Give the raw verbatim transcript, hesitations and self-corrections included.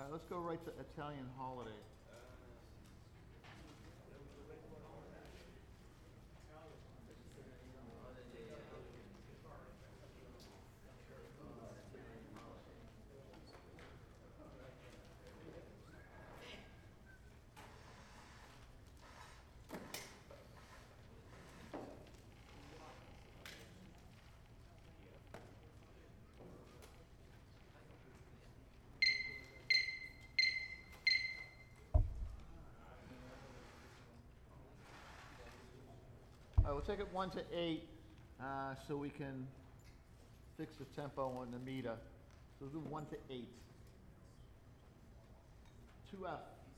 right, let's go right to Italian holiday. All right, we'll take it one to eight, uh, so we can fix the tempo on the meter. So we'll do one to eight. Two F.